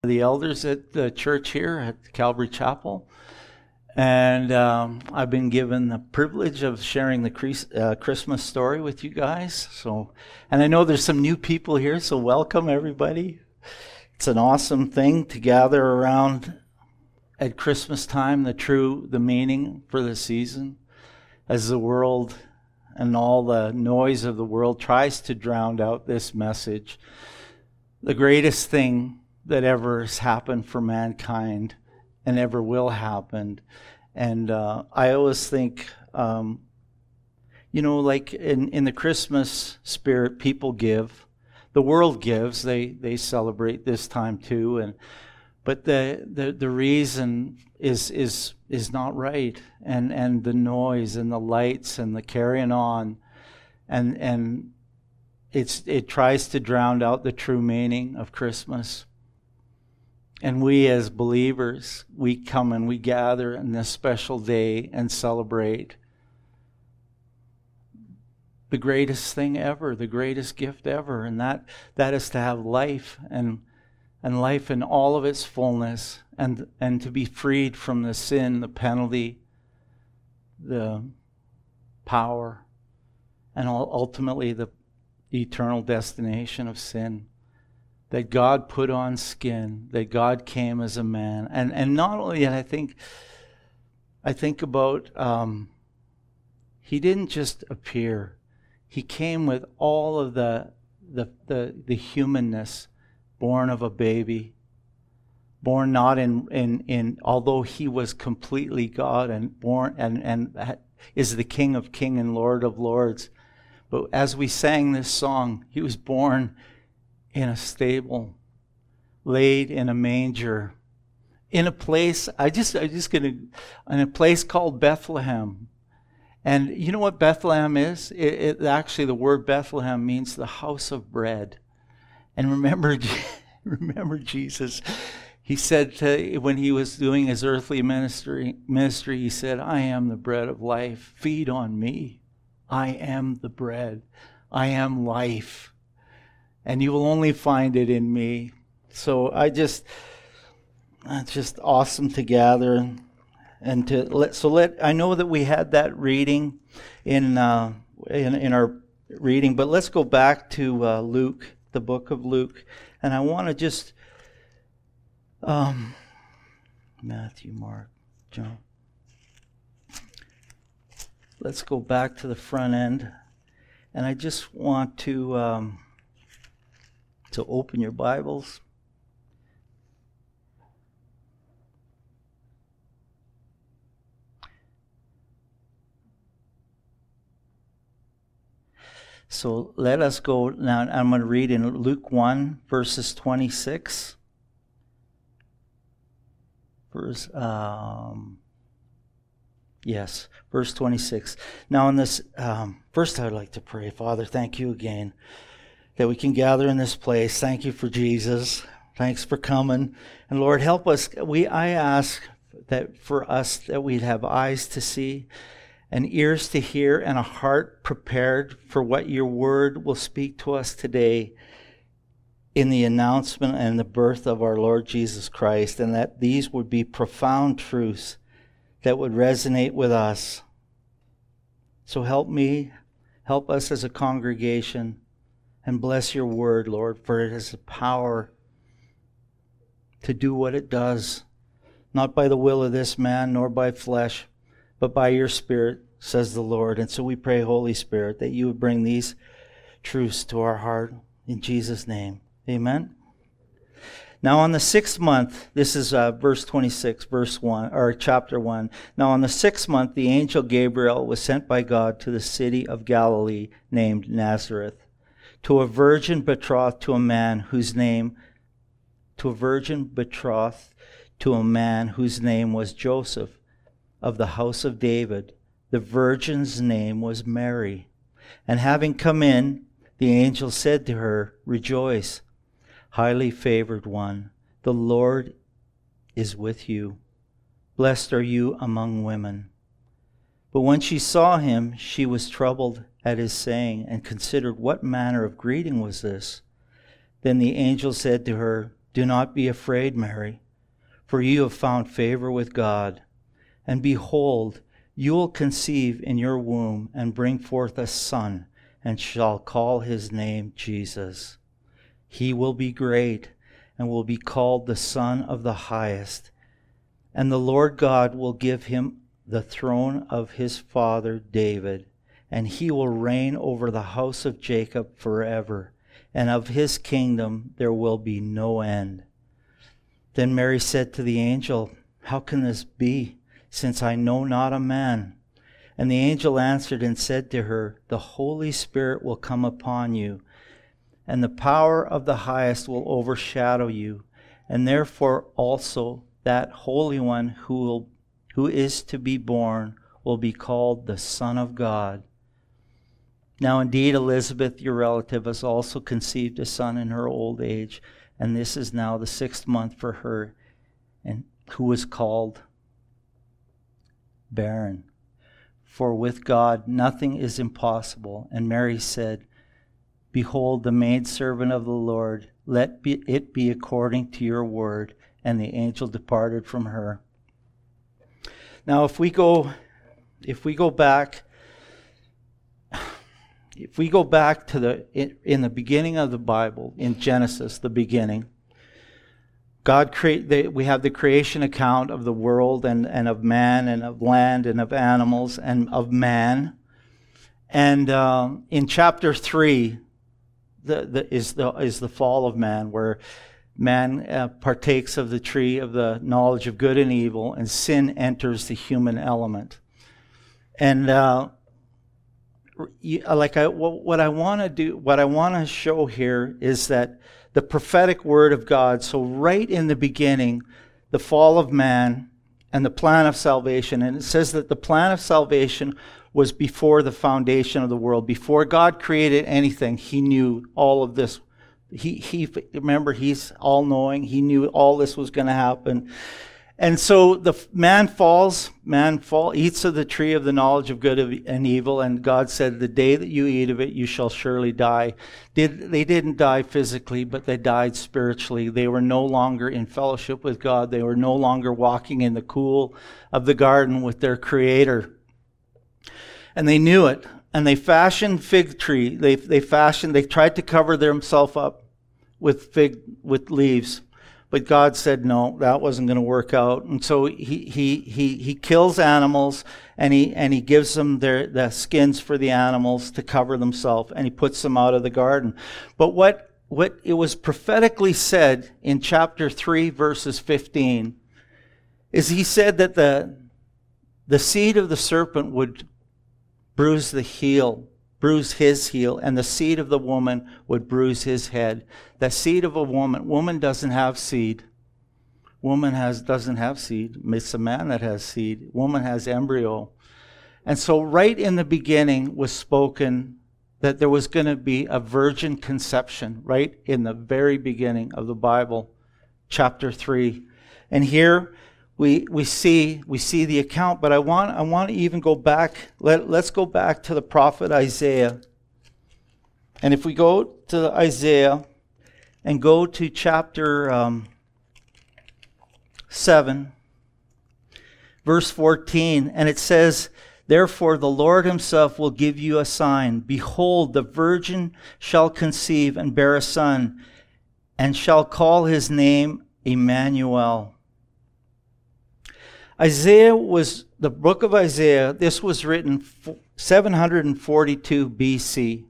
The elders at the church here at Calvary Chapel, and I've been given the privilege of sharing the Christmas story with you guys. And I know there's some new people here, so welcome everybody. It's an awesome thing to gather around at Christmas time, the meaning for the season, as the world and all the noise of the world tries to drown out this message. The greatest thing that ever has happened for mankind and ever will happen. And I always think, like in the Christmas spirit, people give. The world gives. They celebrate this time too. But the reason is not right. And the noise and the lights and the carrying on and it tries to drown out the true meaning of Christmas. And we as believers, we come and we gather on this special day and celebrate the greatest thing ever, the greatest gift ever. And that is to have life and life in all of its fullness and to be freed from the sin, the penalty, the power, and ultimately the eternal destination of sin. That God put on skin, that God came as a man. And not only that, I think about, he didn't just appear. He came with all of the humanness, born of a baby, born not in although he was completely God and born and is the King of Kings and Lord of Lords. But as we sang this song, he was born in a stable, laid in a manger, in a place, in a place called Bethlehem. And you know what Bethlehem is? It actually, the word Bethlehem means the house of bread. And remember Jesus, he said when he was doing his earthly ministry, he said, I am the bread of life. Feed on me. I am the bread. I am life. And you will only find it in me. So it's just awesome to gather and I know that we had that reading in our reading, but let's go back to Luke, the book of Luke, and I want to just Matthew, Mark, John. Let's go back to the front end, and I just want to open your Bibles. So let us go now. I'm going to read in Luke 1, verses 26. Verse 26. Now in this, first I would like to pray. Father, thank you again that we can gather in this place. Thank you for Jesus. Thanks for coming. And Lord, help us. I ask that for us that we'd have eyes to see and ears to hear and a heart prepared for what your word will speak to us today in the announcement and the birth of our Lord Jesus Christ, and that these would be profound truths that would resonate with us. So help me, help us as a congregation, and bless your word, Lord, for it has the power to do what it does, not by the will of this man, nor by flesh, but by your Spirit, says the Lord. And so we pray, Holy Spirit, that you would bring these truths to our heart. In Jesus' name, amen. Now on the 6th month, this is verse 26, verse 1, or chapter 1. Now on the 6th month, the angel Gabriel was sent by God to the city of Galilee named Nazareth, to a virgin betrothed to a man whose name was Joseph, of the house of David. The virgin's name was Mary. And having come in, the angel said to her, Rejoice, highly favored one, the Lord is with you. Blessed are you among women. But when she saw him, she was troubled at his saying, and considered what manner of greeting was this. Then the angel said to her, Do not be afraid, Mary, for you have found favor with God. And behold, you will conceive in your womb and bring forth a son, and shall call his name Jesus. He will be great and will be called the Son of the Highest. And the Lord God will give him the throne of his father David, and he will reign over the house of Jacob forever, and of his kingdom there will be no end. Then Mary said to the angel, How can this be, since I know not a man? And the angel answered and said to her, The Holy Spirit will come upon you, and the power of the Highest will overshadow you, and therefore also that Holy One who is to be born will be called the Son of God. Now indeed Elizabeth, your relative, has also conceived a son in her old age, and this is now the 6th month for her, and who is called barren. For with God nothing is impossible. And Mary said, Behold, the maidservant of the Lord, let it be according to your word. And the angel departed from her. Now if we go back to in the beginning of the Bible, in Genesis, the beginning, we have the creation account of the world and of man and of land and of animals and of man. And in chapter 3 is the fall of man, where man partakes of the tree of the knowledge of good and evil, and sin enters the human element. And what I want to show here is that the prophetic word of God, so right in the beginning, the fall of man and the plan of salvation, and it says that the plan of salvation was before the foundation of the world. Before God created anything, he knew all of this. Remember, he's all-knowing. He knew all this was going to happen. And so the man eats of the tree of the knowledge of good and evil, and God said, the day that you eat of it, you shall surely die. They didn't die physically, but they died spiritually. They were no longer in fellowship with God. They were no longer walking in the cool of the garden with their Creator. And they knew it. And they fashioned fig tree. They tried to cover themselves up with leaves. But God said, no, that wasn't going to work out. And so he kills animals, and he gives them the skins for the animals to cover themselves, and he puts them out of the garden. But what it was prophetically said in chapter 3, verses 15, is he said that the seed of the serpent would bruise his heel, and the seed of the woman would bruise his head. The seed of a woman doesn't have seed. Woman doesn't have seed. It's a man that has seed. Woman has embryo. And so right in the beginning was spoken that there was going to be a virgin conception, right in the very beginning of the Bible, chapter 3. And here we see the account, but I want to even go back. Let's go back to the prophet Isaiah. And if we go to Isaiah and go to chapter 7, verse 14, and it says, Therefore the Lord himself will give you a sign. Behold, the virgin shall conceive and bear a son, and shall call his name Emmanuel. The book of Isaiah, this was written 742 BC.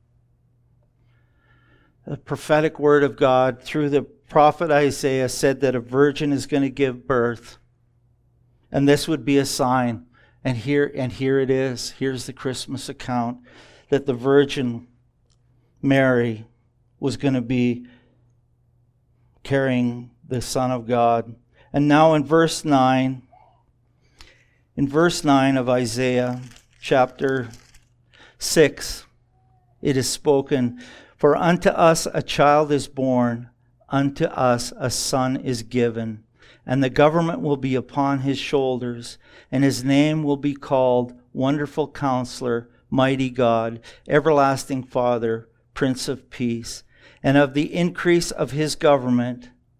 The prophetic word of God through the prophet Isaiah said that a virgin is going to give birth, and this would be a sign. And here it is. Here's the Christmas account, that the Virgin Mary was going to be carrying the Son of God. And now in verse 9 of Isaiah chapter 6, it is spoken, For unto us a child is born, unto us a son is given, and the government will be upon his shoulders, and his name will be called Wonderful Counselor, Mighty God, Everlasting Father, Prince of Peace. And of the increase of his government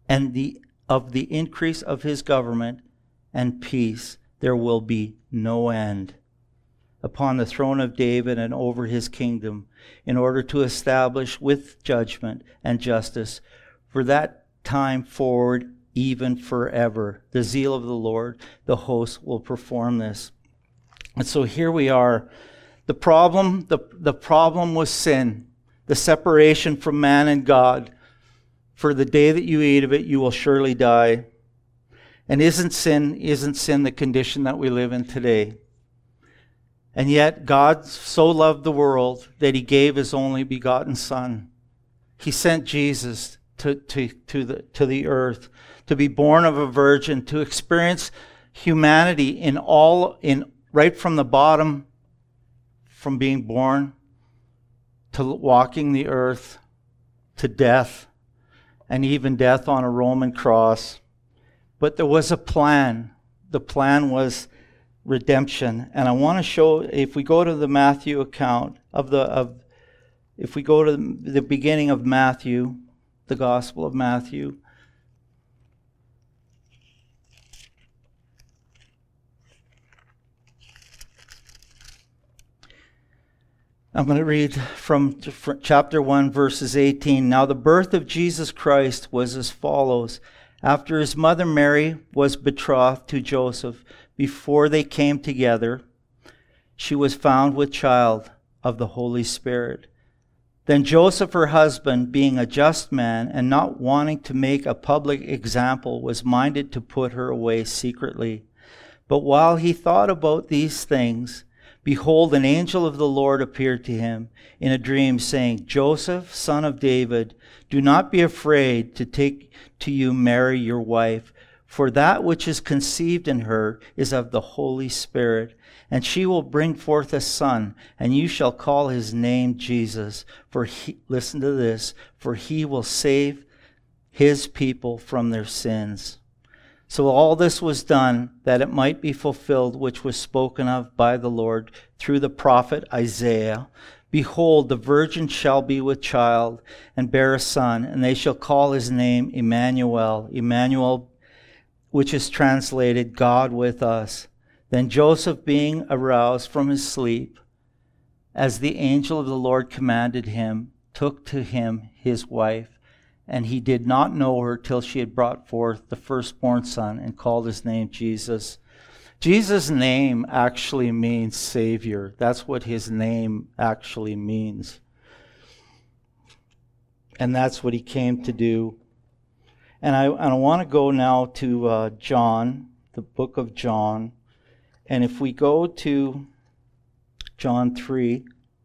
and of the increase of his government and peace there will be no end upon the throne of David and over his kingdom, in order to establish with judgment and justice for that time forward, even forever. The zeal of the Lord, the host, will perform this. And so here we are. The problem was sin, the separation from man and God. For the day that you eat of it, you will surely die. And isn't sin the condition that we live in today? And yet God so loved the world that he gave his only begotten Son. He sent Jesus to the earth, to be born of a virgin, to experience humanity right from the bottom, from being born to walking the earth, to death, and even death on a Roman cross. But there was a plan. The plan was redemption. And I want to show, if we go to the Matthew account if we go to the beginning of Matthew, the Gospel of Matthew, I'm going to read from chapter 1, verses 18. Now the birth of Jesus Christ was as follows. After his mother Mary was betrothed to Joseph, before they came together, she was found with child of the Holy Spirit. Then Joseph, her husband, being a just man and not wanting to make a public example, was minded to put her away secretly. But while he thought about these things, behold, an angel of the Lord appeared to him in a dream, saying, Joseph, son of David, do not be afraid to take to you Mary your wife, for that which is conceived in her is of the Holy Spirit. And she will bring forth a son, and you shall call his name Jesus. Listen to this, for he will save his people from their sins. So all this was done that it might be fulfilled, which was spoken of by the Lord through the prophet Isaiah. Behold, the virgin shall be with child and bear a son, and they shall call his name Emmanuel. Emmanuel, which is translated God with us. Then Joseph, being aroused from his sleep, as the angel of the Lord commanded him, took to him his wife, and he did not know her till she had brought forth the firstborn son, and called his name Jesus. Jesus' name actually means Savior. That's what his name actually means. And that's what he came to do. And I want to go now to John, the book of John. And if we go to John 3,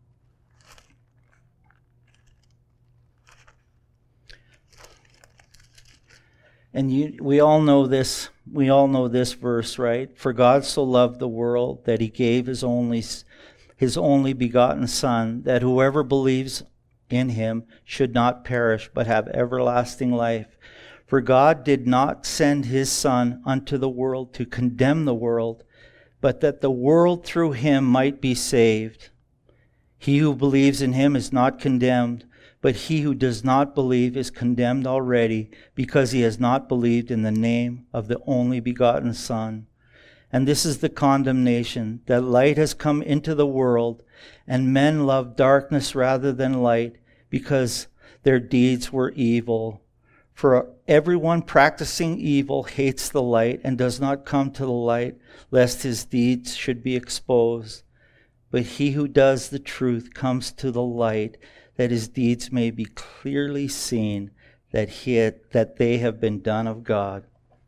and we all know this. We all know this verse, right? For God so loved the world that he gave his only begotten Son, that whoever believes in him should not perish, but have everlasting life. For God did not send his Son unto the world to condemn the world, but that the world through him might be saved. He who believes in him is not condemned, but he who does not believe is condemned already, because he has not believed in the name of the only begotten Son. And this is the condemnation, that light has come into the world, and men love darkness rather than light, because their deeds were evil. For everyone practicing evil hates the light and does not come to the light, lest his deeds should be exposed. But he who does the truth comes to the light, that his deeds may be clearly seen, that they have been done of God.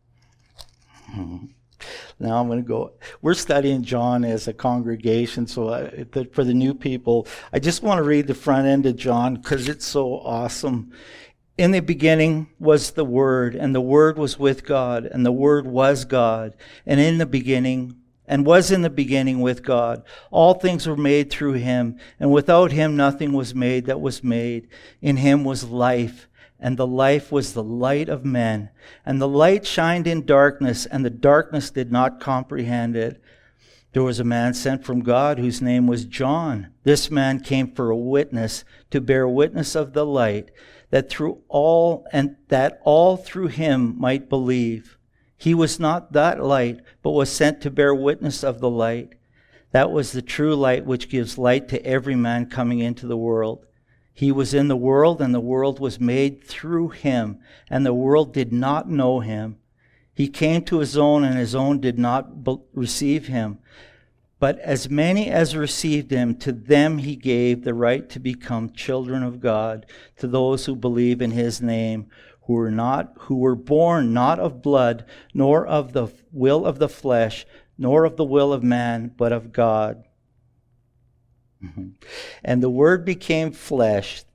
Now I'm going to go. We're studying John as a congregation, so for the new people, I just want to read the front end of John because it's so awesome. In the beginning was the Word, and the Word was with God, and the Word was God, and was in the beginning with God. All things were made through him, and without him nothing was made that was made. In him was life, and the life was the light of men. And the light shined in darkness, and the darkness did not comprehend it. There was a man sent from God whose name was John. This man came for a witness, to bear witness of the light, that all through him might believe. He was not that light, but was sent to bear witness of the light. That was the true light which gives light to every man coming into the world. He was in the world, and the world was made through him, and the world did not know him. He came to his own, and his own did not receive him. But as many as received him, to them he gave the right to become children of God, to those who believe in his name, who were born not of blood, nor of the will of the flesh, nor of the will of man, but of God. And the Word became flesh,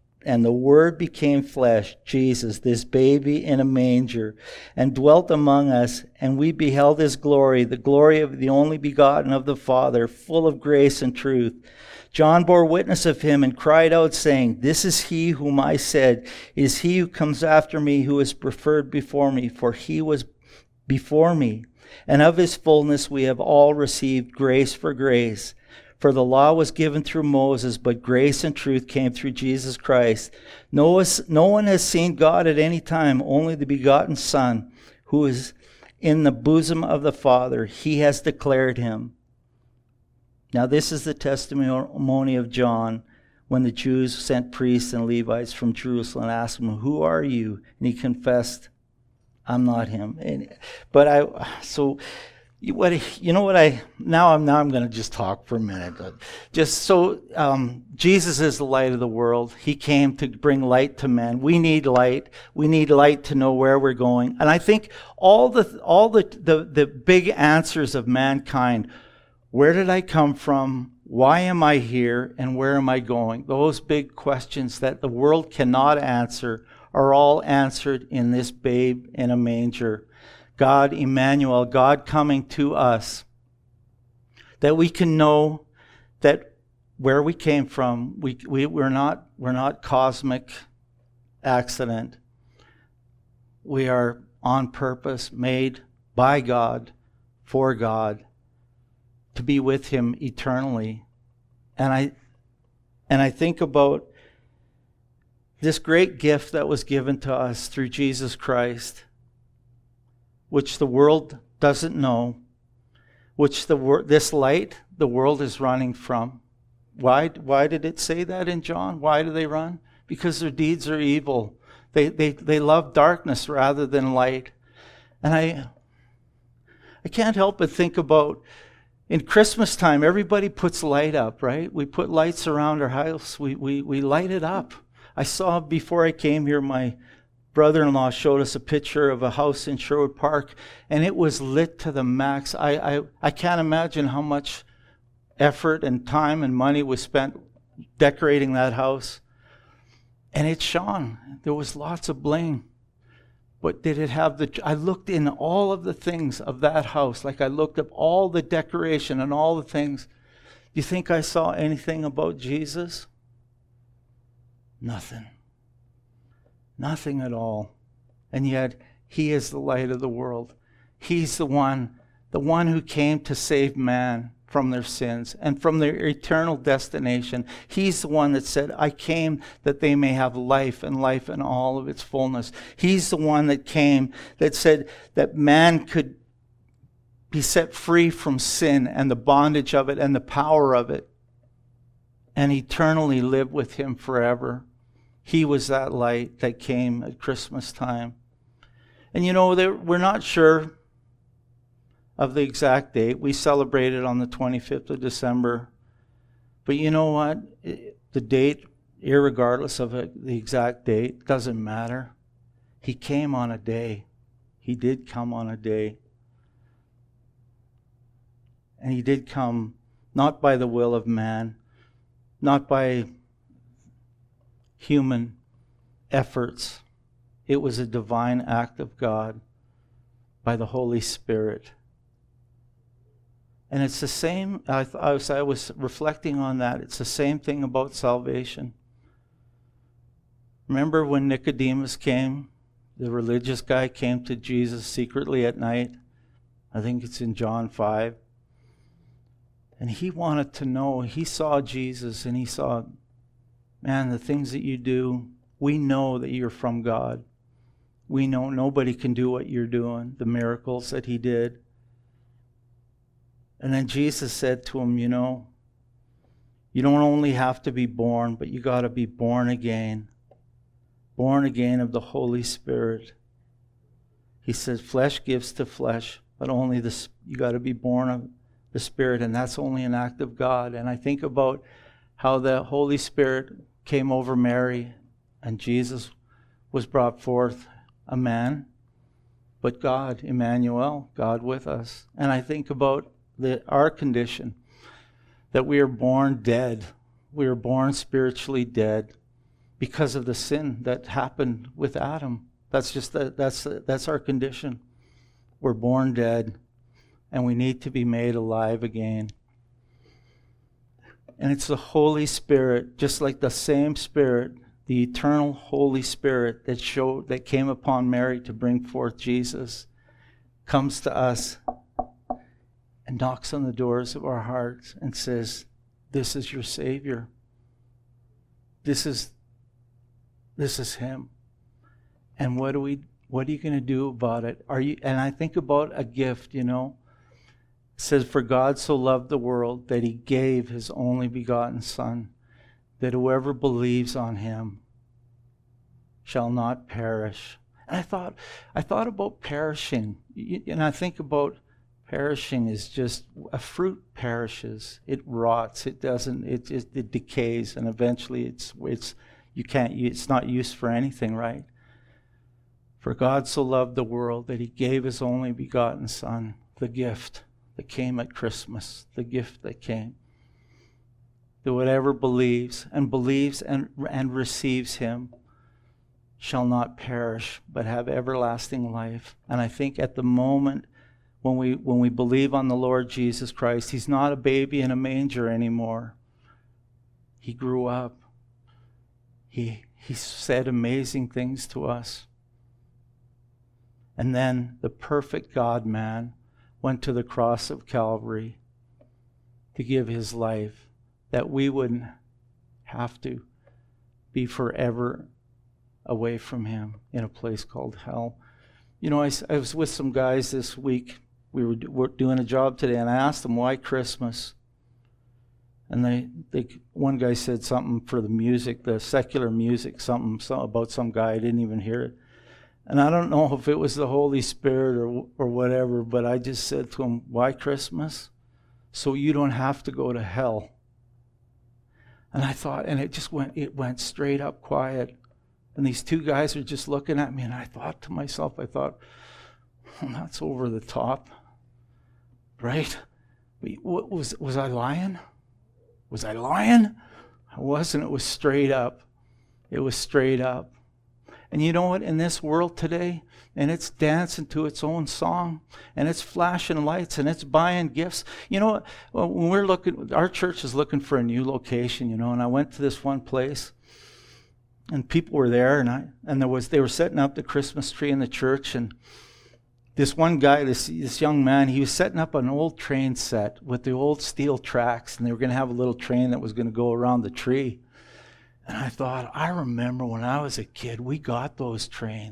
Jesus, this baby in a manger, and dwelt among us, and we beheld his glory, the glory of the only begotten of the Father, full of grace and truth. John bore witness of him and cried out, saying, "This is he whom I said, it is he who comes after me, who is preferred before me, for he was before me. And of his fullness we have all received grace for grace. For the law was given through Moses, but grace and truth came through Jesus Christ. No one has seen God at any time, only the begotten Son, who is in the bosom of the Father. He has declared him." Now this is the testimony of John when the Jews sent priests and Levites from Jerusalem and asked him, "Who are you?" And he confessed, "I'm not him." Now I'm going to just talk for a minute. Jesus is the light of the world. He came to bring light to men. We need light. We need light to know where we're going. And I think all the big answers of mankind, where did I come from? Why am I here? And where am I going? Those big questions that the world cannot answer are all answered in this babe in a manger. God, Emmanuel, God coming to us, that we can know that where we came from, we're not cosmic accident. We are on purpose, made by God, for God, to be with him eternally. And I think about this great gift that was given to us through Jesus Christ, which the world doesn't know, which this light the world is running from. Why did it say that in John? Why do they run? Because their deeds are evil. They love darkness rather than light. And I can't help but think about, in Christmas time, everybody puts light up, right? We put lights around our house. We light it up. I saw, before I came here, my brother-in-law showed us a picture of a house in Sherwood Park, and it was lit to the max. I can't imagine how much effort and time and money was spent decorating that house. And it shone. There was lots of bling. But did it have I looked in all of the things of that house, like I looked up all the decoration and all the things. Do you think I saw anything about Jesus? Nothing. Nothing at all. And yet, he is the light of the world. He's the one who came to save man from their sins and from their eternal destination. He's the one that said, "I came that they may have life, and life in all of its fullness." He's the one that came that said that man could be set free from sin and the bondage of it and the power of it, and eternally live with him forever. He was that light that came at Christmas time. And we're not sure of the exact date. We celebrated on the 25th of December. But you know what? The date, irregardless of the exact date, doesn't matter. He came on a day. He did come on a day. And he did come not by the will of man, not by human efforts. It was a divine act of God by the Holy Spirit. And it's the same, I was reflecting on that, it's the same thing about salvation. Remember when Nicodemus came, the religious guy came to Jesus secretly at night? I think it's in John 5. And he wanted to know, he saw Jesus and he saw, man, the things that you do, we know that you're from God. We know nobody can do what you're doing, the miracles that he did. And then Jesus said to him, you don't only have to be born, but you got to be born again of the Holy Spirit. He says, flesh gives to flesh, but only you got to be born of the Spirit, and that's only an act of God. And I think about how the Holy Spirit came over Mary, and Jesus was brought forth a man, but God, Emmanuel, God with us. And I think about our condition, that we are born dead. We are born spiritually dead because of the sin that happened with Adam. That's our condition. We're born dead, and we need to be made alive again. And it's the Holy Spirit, just like the same Spirit, the eternal Holy Spirit that came upon Mary to bring forth Jesus, comes to us and knocks on the doors of our hearts and says, this is your Savior. This is him. And what are you going to do about it? And I think about a gift, It says, for God so loved the world that he gave his only begotten Son, that whoever believes on him shall not perish. And I thought about perishing. And I think about perishing is just a fruit perishes. It rots. It doesn't. It decays, and eventually it's not used for anything, right? For God so loved the world that he gave his only begotten Son, the gift that came at Christmas, the gift that came. That whatever believes and receives him shall not perish, but have everlasting life. And I think at the moment when we believe on the Lord Jesus Christ, he's not a baby in a manger anymore. He grew up. He said amazing things to us. And then the perfect God-man went to the cross of Calvary to give his life, that we wouldn't have to be forever away from him in a place called hell. I was with some guys this week. We were doing a job today, and I asked them, why Christmas? And one guy said something for the music, the secular music, something about some guy. I didn't even hear it. And I don't know if it was the Holy Spirit or whatever, but I just said to him, why Christmas? So you don't have to go to hell. And I thought, and it went straight up quiet. And these two guys are just looking at me, and I thought to myself, that's over the top, right? Was I lying? Was I lying? I wasn't. It was straight up. It was straight up. And you know what? In this world today, and it's dancing to its own song, and it's flashing lights, and it's buying gifts. When our church is looking for a new location, and I went to this one place, and people were there, and they were setting up the Christmas tree in the church, and this one guy, this young man, he was setting up an old train set with the old steel tracks, and they were going to have a little train that was going to go around the tree. And I thought, I remember when I was a kid, we got those train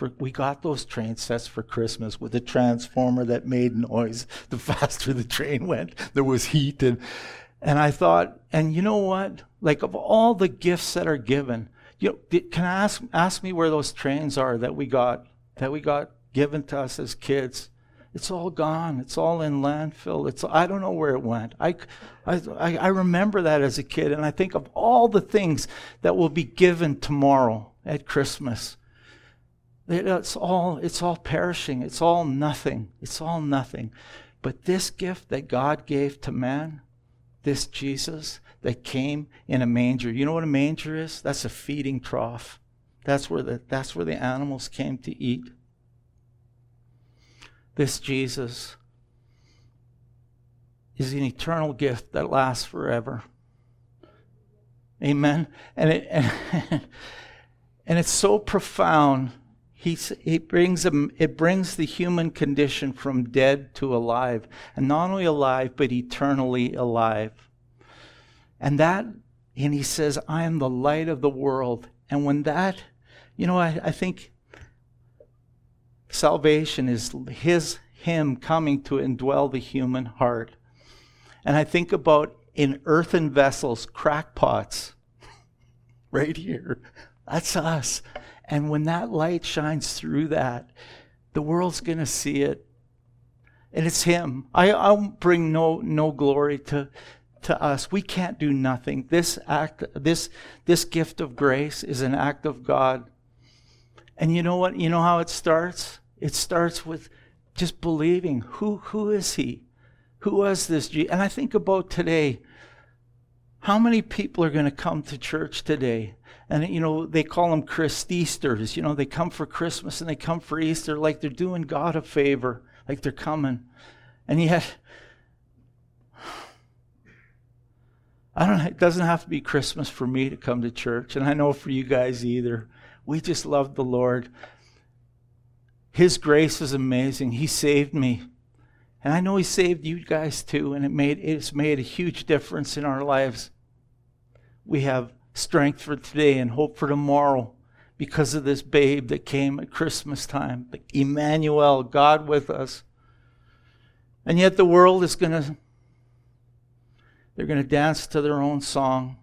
sets for Christmas with a transformer that made noise. The faster the train went, there was heat. And I thought, and you know what? Like, of all the gifts that are given, can I ask me where those trains are that we got given to us as kids? It's all gone. It's all in landfill. I don't know where it went. I remember that as a kid, and I think of all the things that will be given tomorrow at Christmas. It's all perishing. It's all nothing. It's all nothing. But this gift that God gave to man, this Jesus that came in a manger. You know what a manger is? That's a feeding trough. That's where the animals came to eat. This Jesus is an eternal gift that lasts forever. Amen. And it's so profound. It brings the human condition from dead to alive, and not only alive but eternally alive. And he says, "I am the light of the world, And when that, I think salvation is him coming to indwell the human heart. And I think about in earthen vessels, crackpots, right here. That's us. And when that light shines through that, the world's going to see it. And it's him. I'll bring no glory to us. We can't do nothing. This gift of grace is an act of God. And you know what? You know how it starts? It starts with just believing. Who is he? Who was this Jesus? And I think about today, how many people are going to come to church today? And, they call them Christeasters. They come for Christmas and they come for Easter like they're doing God a favor, like they're coming. And yet, it doesn't have to be Christmas for me to come to church. And I know for you guys either. We just love the Lord. His grace is amazing. He saved me. And I know he saved you guys too. And it's made a huge difference in our lives. We have strength for today and hope for tomorrow because of this babe that came at Christmas time. Emmanuel, God with us. And yet the world is they're going to dance to their own song.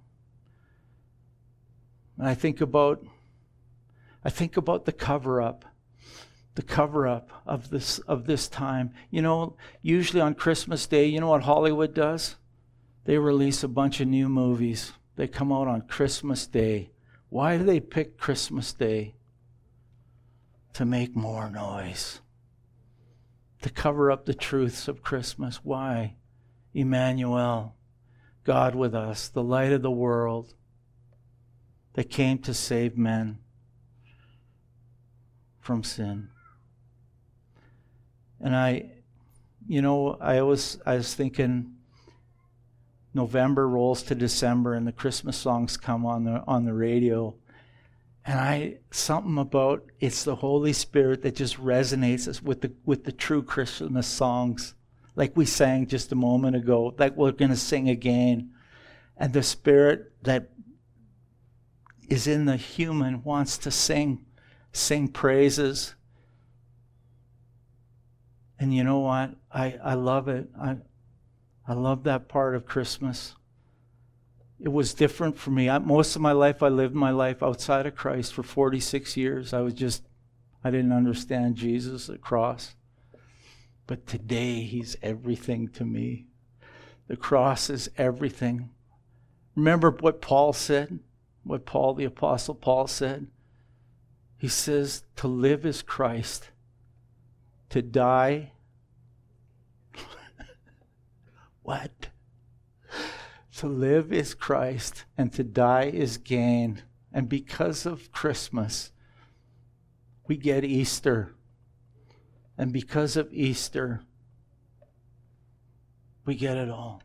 And I think about the cover-up of this time. Usually on Christmas Day, you know what Hollywood does? They release a bunch of new movies. They come out on Christmas Day. Why do they pick Christmas Day? To make more noise. To cover up the truths of Christmas. Why? Emmanuel, God with us, the light of the world that came to save men from sin. And I was thinking, November rolls to December and the Christmas songs come on the radio. And something about it's the Holy Spirit that just resonates with the true Christmas songs. Like we sang just a moment ago, like we're going to sing again. And the Spirit that is in the human wants to sing praises. And you know what? I love it. I love that part of Christmas. It was different for me. Most of my life, I lived my life outside of Christ for 46 years. I didn't understand Jesus at the cross. But today, he's everything to me. The cross is everything. Remember what Paul said? What the Apostle Paul said? He says, to live is Christ. To die. What? To live is Christ, and to die is gain. And because of Christmas, we get Easter. And because of Easter, we get it all.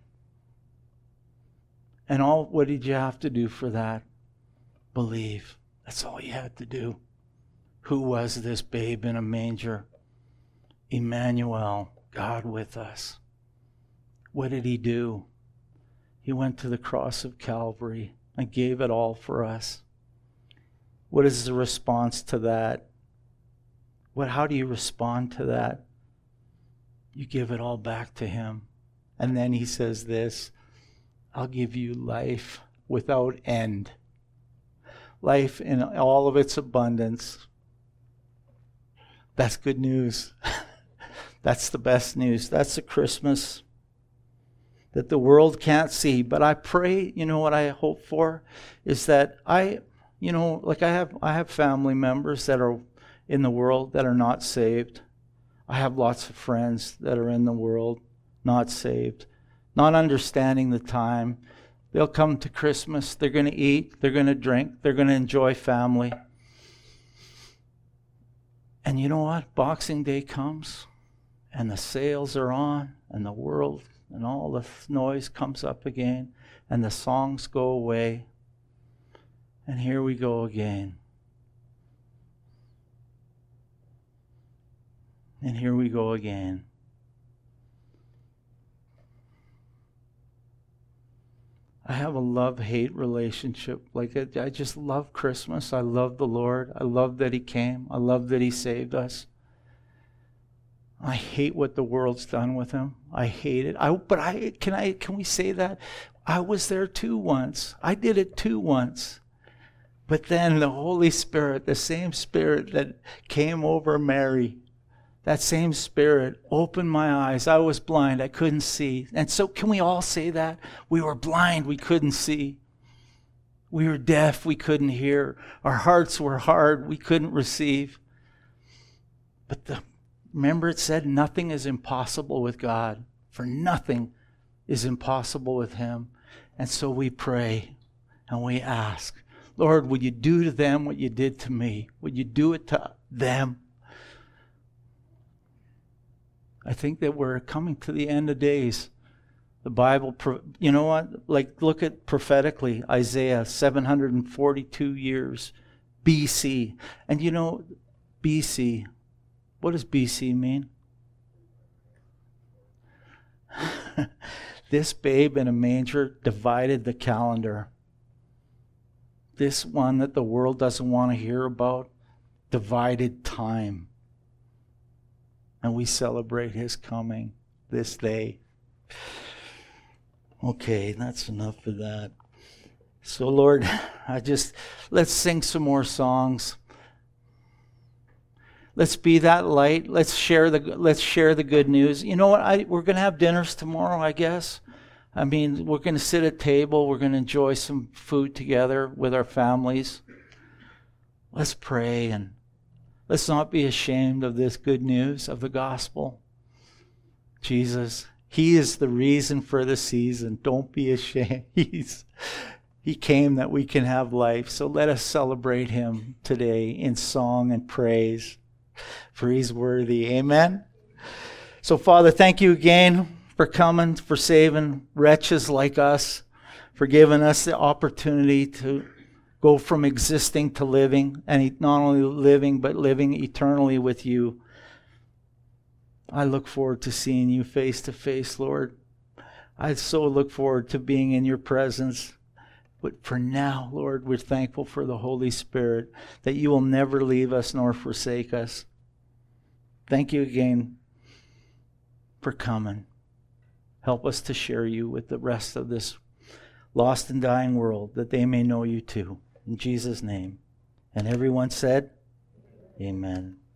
And what did you have to do for that? Believe. That's all you had to do. Who was this babe in a manger? Emmanuel, God with us. What did he do? He went to the cross of Calvary and gave it all for us. What is the response to that? How do you respond to that? You give it all back to him. And then he says this, I'll give you life without end. Life in all of its abundance. That's good news. That's the best news. That's the Christmas that the world can't see. But I pray, what I hope for is that I have family members that are in the world that are not saved. I have lots of friends that are in the world not saved, not understanding the time. They'll come to Christmas, they're going to eat, they're going to drink, they're going to enjoy family. And you know what? Boxing Day comes, and the sales are on, and the world and all the noise comes up again, and the songs go away. And here we go again. And here we go again. I have a love-hate relationship. Like, I just love Christmas. I love the Lord. I love that He came. I love that He saved us. I hate what the world's done with Him. I hate it. Can we say that? I was there too once. I did it too once. But then the Holy Spirit, the same Spirit that came over Mary, that same Spirit opened my eyes. I was blind. I couldn't see. And so can we all say that? We were blind. We couldn't see. We were deaf. We couldn't hear. Our hearts were hard. We couldn't receive. But remember it said nothing is impossible with God. For nothing is impossible with Him. And so we pray and we ask, Lord, would you do to them what you did to me? Would you do it to them? I think that we're coming to the end of days. The Bible, you know what? Like, look at prophetically, Isaiah, 742 years, BC. And you know, BC, what does BC mean? This babe in a manger divided the calendar. This one that the world doesn't want to hear about divided time. And we celebrate His coming this day. Okay, that's enough of that. So Lord, let's sing some more songs. Let's be that light. Let's share the good news. You know what? We're going to have dinners tomorrow, I guess. I mean, we're going to sit at table. We're going to enjoy some food together with our families. Let's pray and let's not be ashamed of this good news of the gospel. Jesus, He is the reason for the season. Don't be ashamed. He came that we can have life. So let us celebrate Him today in song and praise, for He's worthy. Amen. So Father, thank you again for coming, for saving wretches like us, for giving us the opportunity to go from existing to living, and not only living, but living eternally with you. I look forward to seeing you face to face, Lord. I so look forward to being in your presence. But for now, Lord, we're thankful for the Holy Spirit, that you will never leave us nor forsake us. Thank you again for coming. Help us to share you with the rest of this lost and dying world, that they may know you too. In Jesus' name. And everyone said, Amen.